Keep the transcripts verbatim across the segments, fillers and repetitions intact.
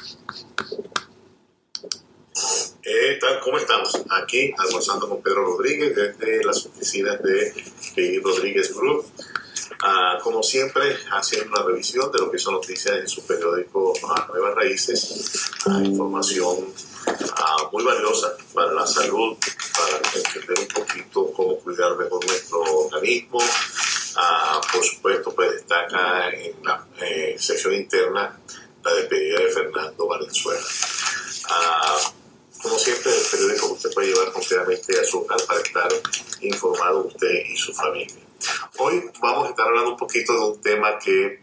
Eh, tal, ¿Cómo estamos? Aquí almorzando con Pedro Rodríguez desde las oficinas de P. Rodríguez Group. Ah, como siempre, haciendo una revisión de lo que son noticias en su periódico ah, Nuevas Raíces. Ah, información ah, muy valiosa para la salud, para entender un poquito cómo cuidar mejor nuestro organismo. Ah, por supuesto, pues destaca en la eh, sección interna la despedida de Fernando Valenzuela. Ah, Como siempre, el periódico que usted puede llevar completamente a su hogar para estar informado usted y su familia. Hoy vamos a estar hablando un poquito de un tema que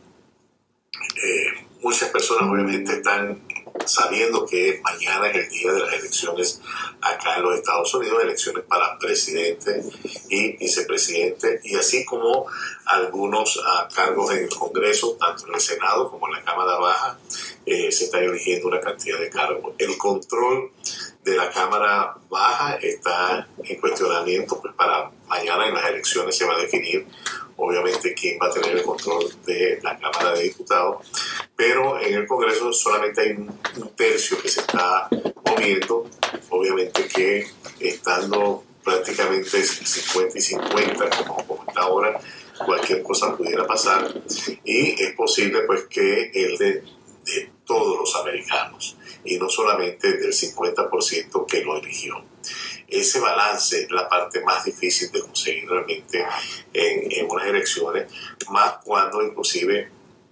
eh, muchas personas obviamente están sabiendo que mañana es el día de las elecciones acá en los Estados Unidos, elecciones para presidente y vicepresidente, y así como algunos uh, cargos en el Congreso, tanto en el Senado como en la Cámara Baja, eh, se está eligiendo una cantidad de cargos. El control de la Cámara Baja está en cuestionamiento, pues para mañana en las elecciones se va a definir obviamente quién va a tener el control de la Cámara de Diputados, pero en el Congreso solamente hay un, un tercio que se está moviendo, obviamente que estando prácticamente cincuenta y cincuenta como, como está ahora, cualquier cosa pudiera pasar y es posible pues que el de, de todos los americanos y no solamente del cincuenta por ciento que lo eligió. Ese balance es la parte más difícil de conseguir realmente en, en unas elecciones, más cuando inclusive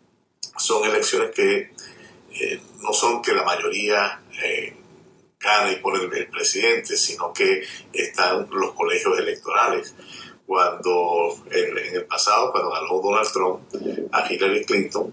son elecciones que eh, no son que la mayoría eh, gana y pone el, el presidente, sino que están los colegios electorales. Cuando en, en el pasado, cuando ganó Donald Trump a Hillary Clinton,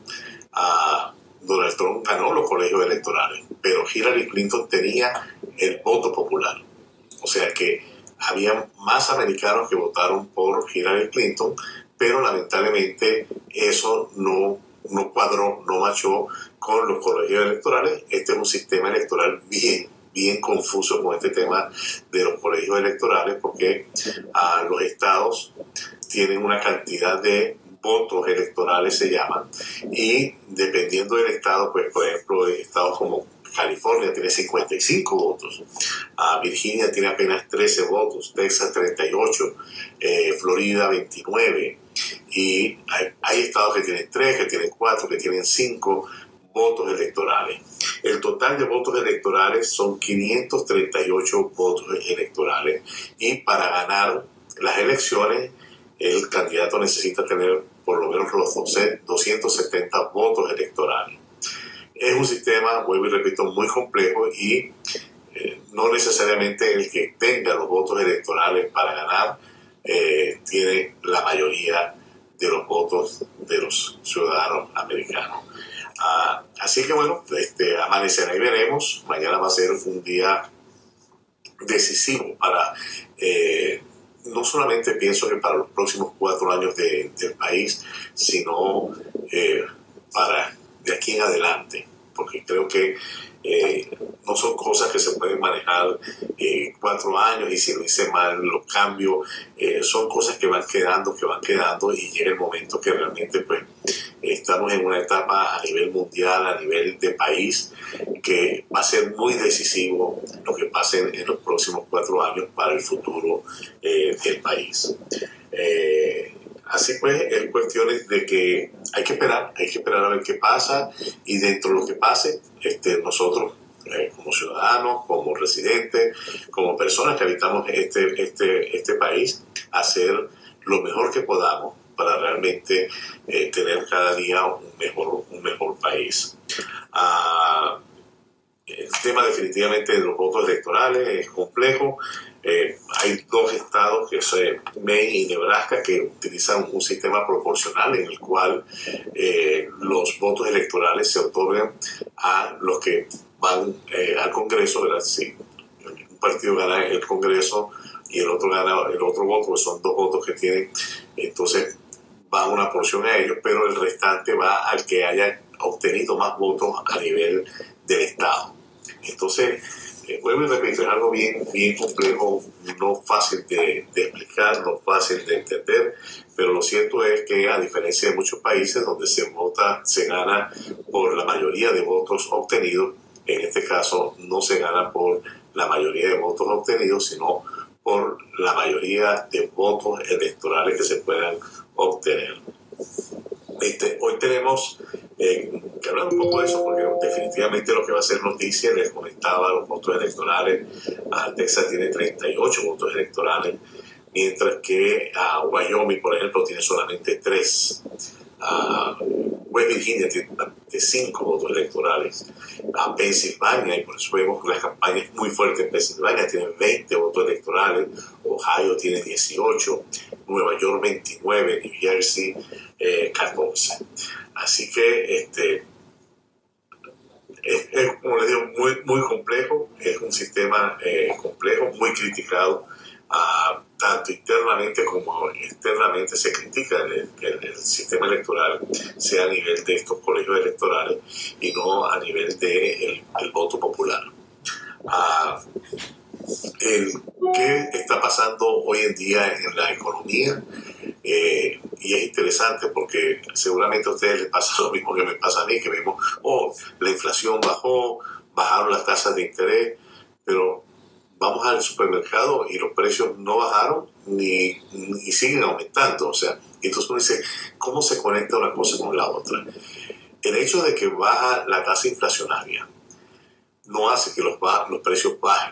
a Donald Trump ganó los colegios electorales, pero Hillary Clinton tenía el voto popular. O sea que había más americanos que votaron por Hillary Clinton, pero lamentablemente eso no, no cuadró, no machó con los colegios electorales. Este es un sistema electoral bien, bien confuso con este tema de los colegios electorales, porque uh, los estados tienen una cantidad de votos electorales, se llaman, y dependiendo del estado, pues por ejemplo, estados como California tiene cincuenta y cinco votos, uh, Virginia tiene apenas trece votos, Texas treinta y ocho, eh, Florida veintinueve, y hay, hay estados que tienen tres, que tienen cuatro, que tienen cinco votos electorales. El total de votos electorales son quinientos treinta y ocho votos electorales, y para ganar las elecciones el candidato necesita tener por lo menos los doscientos setenta votos electorales. Es un sistema, vuelvo y repito, muy complejo y eh, no necesariamente el que tenga los votos electorales para ganar eh, tiene la mayoría de los votos de los ciudadanos americanos. Ah, así que bueno, este, amanecerá y veremos. Mañana va a ser un día decisivo para, eh, no solamente pienso que para los próximos cuatro años de, del país, sino eh, para de aquí en adelante, porque creo que eh, no son cosas que se pueden manejar eh, cuatro años y si lo hice mal los cambios, eh, son cosas que van quedando, que van quedando y llega el momento que realmente pues estamos en una etapa a nivel mundial, a nivel de país, que va a ser muy decisivo lo que pase en, en los próximos cuatro años para el futuro eh, del país. Eh, Así pues, es cuestiones de que hay que esperar, hay que esperar a ver qué pasa y dentro de lo que pase, este, nosotros eh, como ciudadanos, como residentes, como personas que habitamos este, este, este país, hacer lo mejor que podamos para realmente eh, tener cada día un mejor, un mejor país. Ah, el tema definitivamente de los votos electorales es complejo. Eh, hay dos estados, que son Maine y Nebraska, que utilizan un sistema proporcional en el cual eh, los votos electorales se otorgan a los que van eh, al Congreso, ¿verdad? Si un partido gana el Congreso y el otro gana el otro voto, pues son dos votos que tienen, entonces va una porción a ellos, pero el restante va al que haya obtenido más votos a nivel del estado. Entonces, Eh, vuelvo y repito, es algo bien, bien complejo, no fácil de, de explicar, no fácil de entender, pero lo cierto es que a diferencia de muchos países donde se vota, se gana por la mayoría de votos obtenidos, en este caso no se gana por la mayoría de votos obtenidos, sino por la mayoría de votos electorales que se puedan obtener. Este, hoy tenemos eh, que hablar un poco de eso, porque definitivamente lo que va a ser noticia, les comentaba los votos electorales. uh, Texas tiene treinta y ocho votos electorales, mientras que uh, Wyoming, por ejemplo, tiene solamente tres. Uh, West Virginia tiene cinco votos electorales. A uh, Pensilvania, y por eso vemos que las campañas muy fuertes en Pensilvania, tienen veinte votos electorales. Ohio tiene dieciocho, Nueva York veintinueve, New Jersey eh, catorce. Así que este es, es, como les digo, muy, muy complejo. Es un sistema eh, complejo, muy criticado. Uh, tanto internamente como externamente se critica el, el, el sistema electoral, sea a nivel de estos colegios electorales y no a nivel de el, voto popular. Uh, el, ¿Qué está pasando hoy en día en la economía? Eh, y es interesante porque seguramente a ustedes les pasa lo mismo que me pasa a mí, que vemos, oh, la inflación bajó, bajaron las tasas de interés, pero vamos al supermercado y los precios no bajaron ni, ni siguen aumentando. O sea, entonces uno dice, ¿cómo se conecta una cosa con la otra? El hecho de que baja la tasa inflacionaria no hace que los, los precios bajen.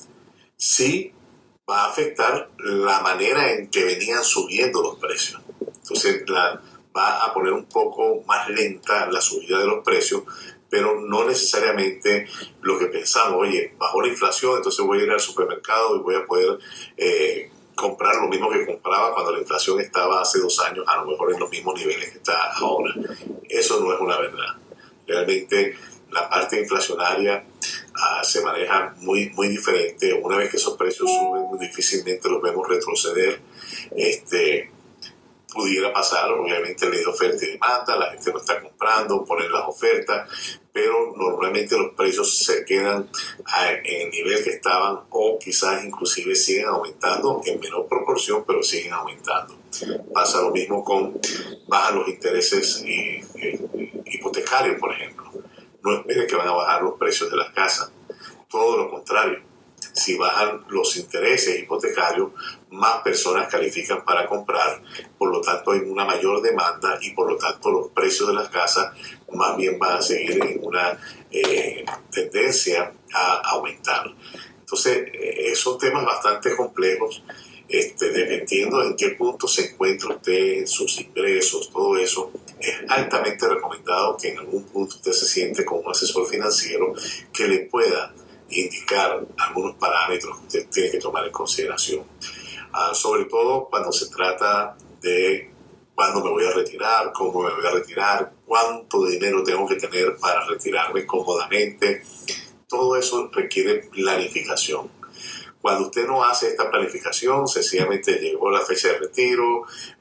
Sí va a afectar la manera en que venían subiendo los precios. Entonces la, va a poner un poco más lenta la subida de los precios, pero no necesariamente lo que pensamos, oye, bajó la inflación, entonces voy a ir al supermercado y voy a poder eh, comprar lo mismo que compraba cuando la inflación estaba hace dos años, a lo mejor en los mismos niveles que está ahora. Eso no es una verdad. Realmente la parte inflacionaria uh, se maneja muy, muy diferente. Una vez que esos precios suben, muy difícilmente los vemos retroceder. Este, pudiera pasar, obviamente, ley de oferta y demanda, la gente no está comprando, ponen las ofertas, pero normalmente los precios se quedan a, en el nivel que estaban o quizás inclusive siguen aumentando en menor proporción, pero siguen aumentando. Pasa lo mismo con bajan los intereses y, y, hipotecarios, por ejemplo. No esperen que van a bajar los precios de las casas, todo lo contrario. Si bajan los intereses hipotecarios, más personas califican para comprar, por lo tanto hay una mayor demanda y por lo tanto los precios de las casas más bien van a seguir en una eh, tendencia a aumentar. Entonces, eh, son temas bastante complejos, este, dependiendo en qué punto se encuentra usted en sus ingresos, todo eso. Es altamente recomendado que en algún punto usted se siente con un asesor financiero que le pueda indicar algunos parámetros que usted tiene que tomar en consideración. Uh, sobre todo cuando se trata de cuándo me voy a retirar, cómo me voy a retirar, cuánto dinero tengo que tener para retirarme cómodamente. Todo eso requiere planificación. Cuando usted no hace esta planificación, sencillamente llegó la fecha de retiro,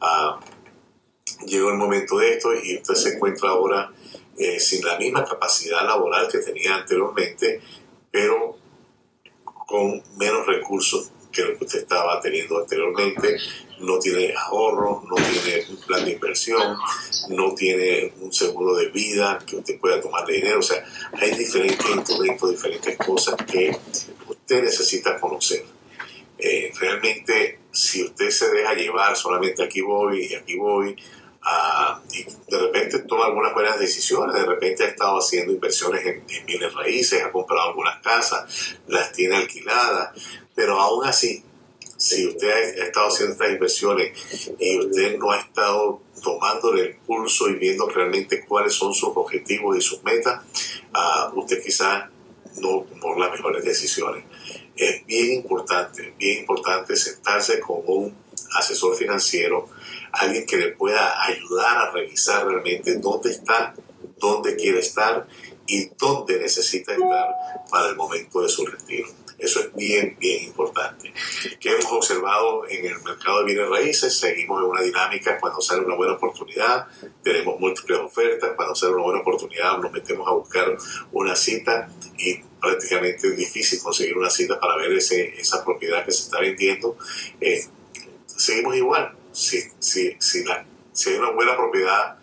uh, llegó el momento de esto y usted se encuentra ahora eh, sin la misma capacidad laboral que tenía anteriormente, pero con menos recursos que lo que usted estaba teniendo anteriormente. No tiene ahorro, no tiene un plan de inversión, no tiene un seguro de vida que usted pueda tomarle dinero. O sea, hay diferentes instrumentos, diferentes cosas que usted necesita conocer. Eh, realmente, si usted se deja llevar solamente aquí voy y aquí voy, Uh, y de repente toma algunas buenas decisiones, de repente ha estado haciendo inversiones en, en bienes raíces, ha comprado algunas casas, las tiene alquiladas, pero aún así, si usted ha, ha estado haciendo estas inversiones y usted no ha estado tomándole el pulso y viendo realmente cuáles son sus objetivos y sus metas, uh, usted quizás no tomó las mejores decisiones. Es bien importante, bien importante sentarse con un asesor financiero, alguien que le pueda ayudar a revisar realmente dónde está, dónde quiere estar y dónde necesita estar para el momento de su retiro. Eso es bien, bien importante. ¿Qué hemos observado en el mercado de bienes raíces? Seguimos en una dinámica. Cuando sale una buena oportunidad, tenemos múltiples ofertas. Cuando sale una buena oportunidad, nos metemos a buscar una cita y prácticamente es difícil conseguir una cita para ver ese, esa propiedad que se está vendiendo. Eh, seguimos igual. si, si, si, la, si hay una buena propiedad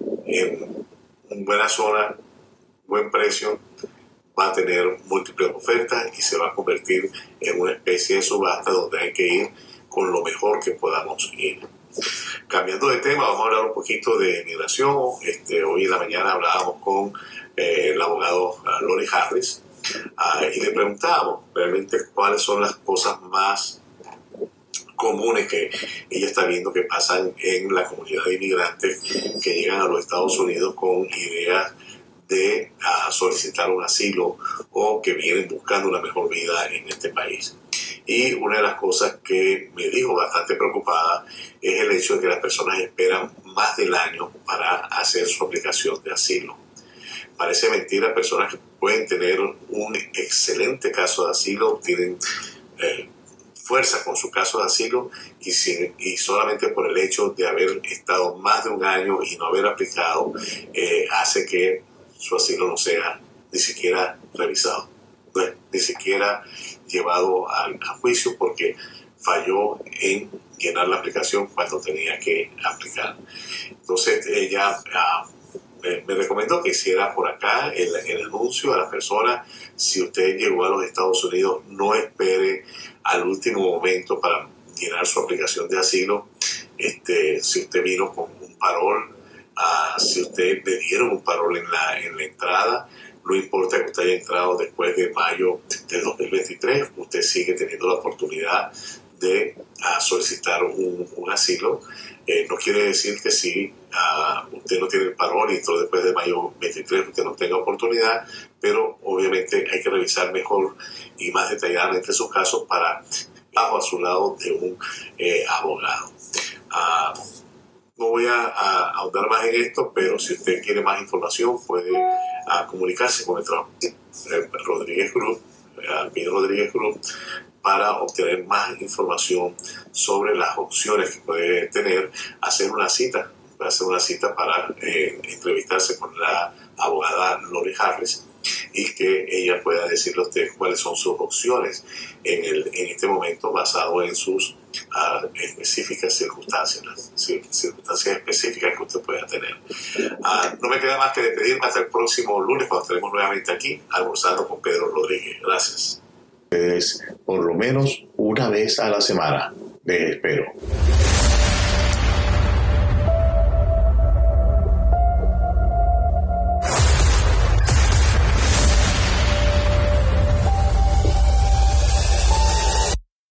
en una buena zona, buen precio, va a tener múltiples ofertas y se va a convertir en una especie de subasta donde hay que ir con lo mejor que podamos ir. Cambiando de tema, vamos a hablar un poquito de migración. Este, hoy en la mañana hablábamos con eh, el abogado uh, Lori Harris uh, y le preguntábamos realmente cuáles son las cosas más comunes que ella está viendo que pasan en la comunidad de inmigrantes que llegan a los Estados Unidos con ideas de uh, solicitar un asilo o que vienen buscando una mejor vida en este país. Y una de las cosas que me dijo bastante preocupada es el hecho de que las personas esperan más del año para hacer su aplicación de asilo. Parece mentira, personas que pueden tener un excelente caso de asilo, tienen eh, fuerza con su caso de asilo y, sin, y solamente por el hecho de haber estado más de un año y no haber aplicado, eh, hace que su asilo no sea ni siquiera revisado, no, ni siquiera llevado al, a juicio porque falló en llenar la aplicación cuando tenía que aplicar. Entonces ella uh, me, me recomendó que hiciera por acá el, el anuncio a las personas: si usted llegó a los Estados Unidos, no espere al último momento para llenar su aplicación de asilo. Este, si usted vino con un parol, uh, si usted le dieron un parol en la, en la entrada, no importa que usted haya entrado después de mayo del dos mil veintitrés, usted sigue teniendo la oportunidad de uh, solicitar un, un asilo. Eh, no quiere decir que si uh, usted no tiene el parol y entró después de mayo veintitrés, usted no tenga oportunidad, pero obviamente hay que revisar mejor y más detalladamente sus casos para bajo a su lado de un eh, abogado. Uh, No voy a, a ahondar más en esto, pero si usted quiere más información puede a, comunicarse con nuestro eh, Rodríguez Group, eh, Rodríguez Group, para obtener más información sobre las opciones que puede tener, hacer una cita, hacer una cita para eh, entrevistarse con la abogada Lori Harris y que ella pueda decirle a usted cuáles son sus opciones en, el, en este momento basado en sus uh, específicas circunstancias, las circunstancias específicas que usted pueda tener. Uh, no me queda más que despedirme hasta el próximo lunes cuando estaremos nuevamente aquí almorzando con Pedro Rodríguez. Gracias. Por lo menos una vez a la semana. Les espero.